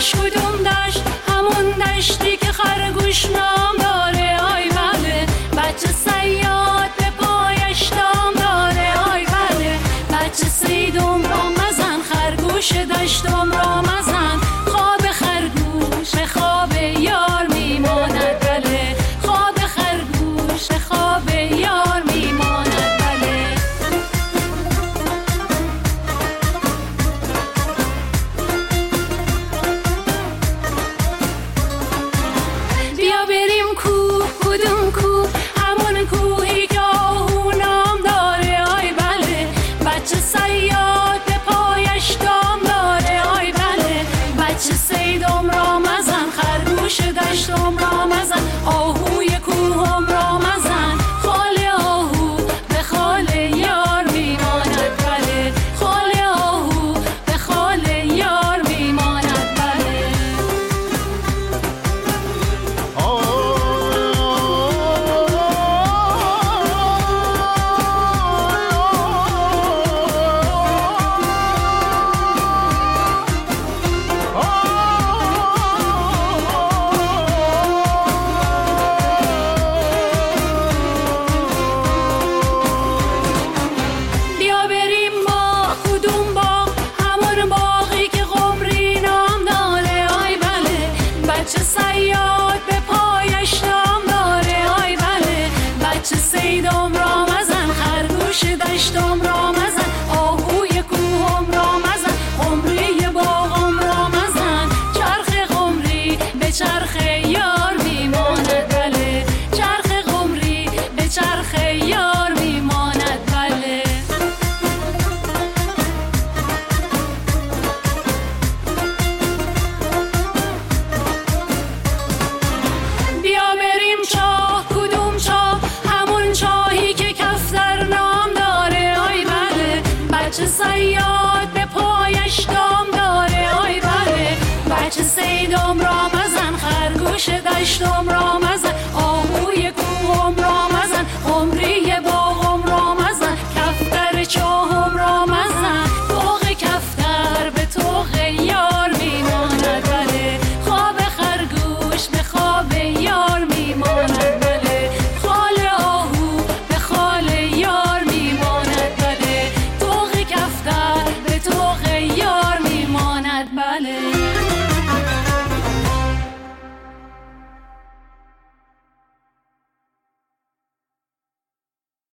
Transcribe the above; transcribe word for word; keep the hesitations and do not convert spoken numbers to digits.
دشت کدوم دشت؟ همون دشتی که خرگوش نام داره. آی بله بچه صیاد به پایش دام داره. آی بله بچه صیدم را مزن، خرگوش دشتم را مزن. خواب خرگوش به خواب یار میماند بله. خواب خرگوش به خواب یار میماند بله. بیا بریم کوه، کدوم کوه؟ همون کوهی که آهو نام داره. آی بله بچه صیاد به پایش دام داره. آی بله بچه صیدم را مزن، خرگوش دشتم را مزن. آهوی کوهم را مزن، خال آهو به خال یار میماند بله. خال آهو به خال یار میماند بله. بیا بریم باغ، کدوم باغ؟ همون باغی که قمری نام داره. آی بله بچه صیاد به پایش دام داره. آی بله بچه صیدم را مزن، خرگوش دشتم را مزن. آهوی کوهم را مزن، قمری باغم را مزن. چرخ قمری به چرخ یار میماند بله. چرخ قمری به چرخ یار میماند بله. بیا بریم چاه، کدوم چاه؟ همون چاهی که کفتر نام داره. آی بله بچه صیاد به پایش دام داره. آی بله بچه صیدم را مزن، خرگوش دشتم را